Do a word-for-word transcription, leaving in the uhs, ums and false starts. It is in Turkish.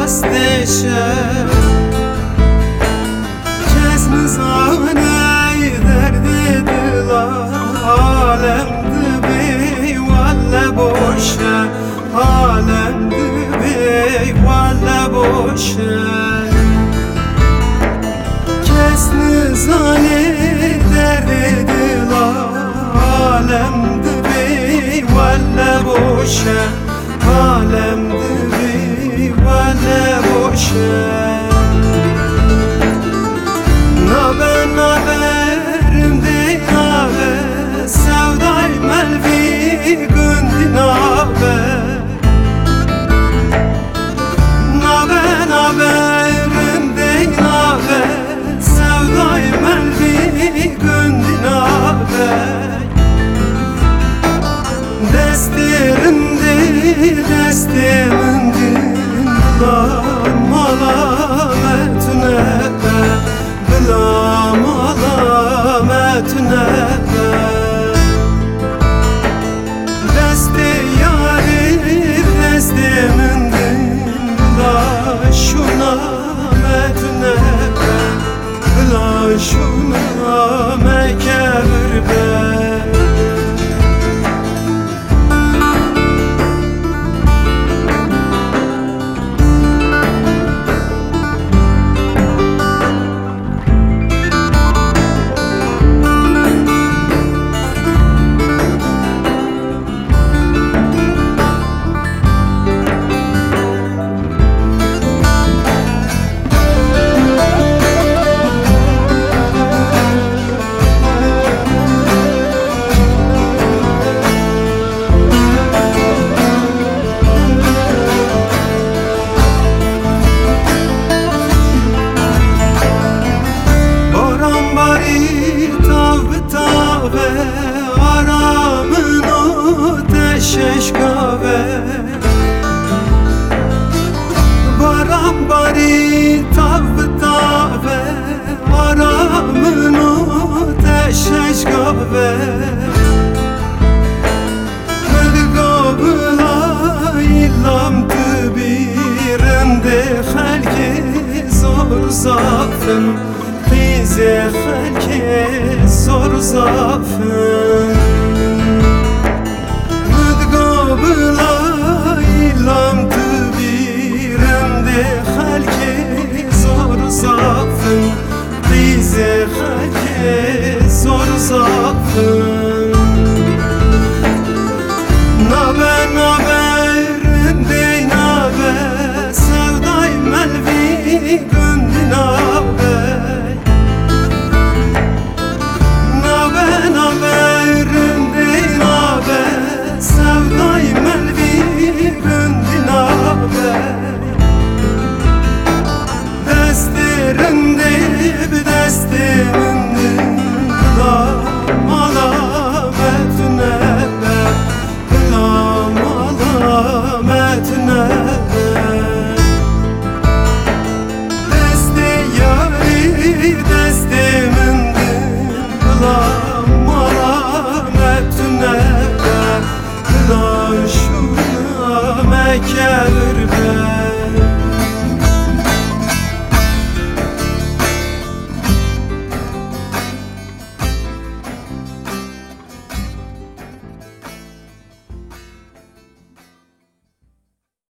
دستشه کس نزانه درد دلم عالم دبی ولی باشه عالم دبی ولی باشه کس نزانه درد دلم عالم دبی ولی باشه عالم دبی ولی باشه نابه نابرم دی نابه سودای ملوی گندی نابه نابه نابرم دی نابه سودای ملوی گندی نابه دستیرم دی دستیرم دی بلام علامتونه بلام علامتونه دست یاری دست من دین بلا شونا متونه بلا شونا مکبر به şeşkave Baram bari tav tave Aramın o teşeşkave Mılgabla illam tübirinde Halki zor zafın Bize halki zor zafın Bıla ilam tübirinde halki zor zafın Bize halki